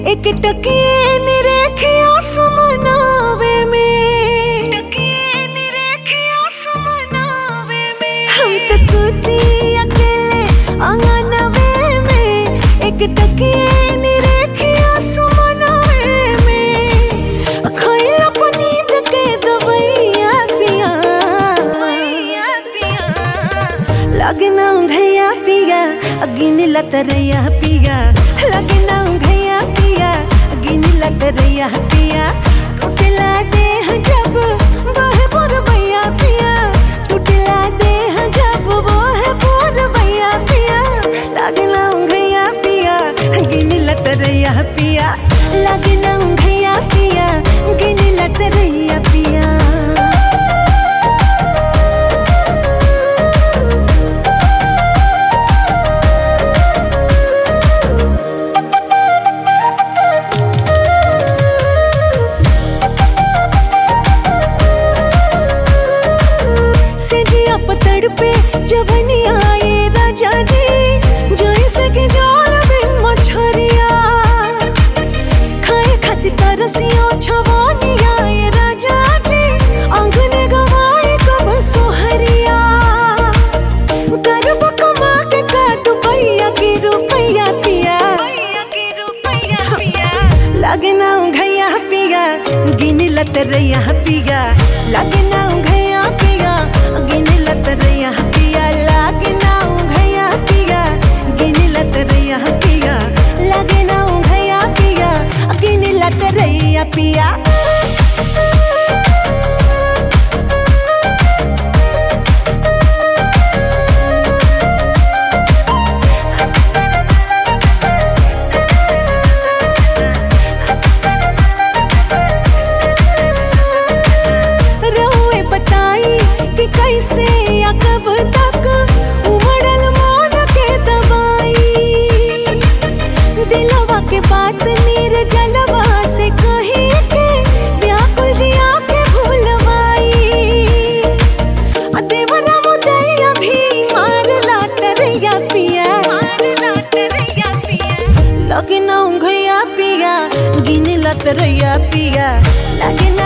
एक टकिए निरेखिया सुमनावे में हम तो सूती अकेले आंगनवे में एक टकिए निरेखिया सुमनावे में खइला पनीत के दवैया पिया लगना घैया पिया अगिन लतरैया पिया लगना घैया पिया अगिन लतरैया पिया टूटला देह जब बहे पुरवैया पिया टूटला देह जब बहे पुरवैया पिया लगना घैया पिया अगिन लतरैया पिया लगना घैया पिया अगिन लतरैया पिया पतड़ पे जवनी आए राजा जी जैसे कि जाल बिन मछरिया खाए खाती तरसियो छवानी आए राजा जी आंगने गवाए कब सोहरिया करब कमा के कद पैया की रुपैया पिया लगना घैया पिया गिन लतरैया पिया लगना घैया पिया गिन लतरैया पिया लगना घैया पिया गिन लतरैया पिया लगना घैया पिया गिन लतरैया पिया कैसे या कब तक उमड़ल मन के दवाई दिलवा के बात नीर जलवा से कही के व्याकुल जिया के भूलवाई देवरा मुदैया भी मार लतरैया पिया लगना घैया पिया गिन लतरैया पिया लगना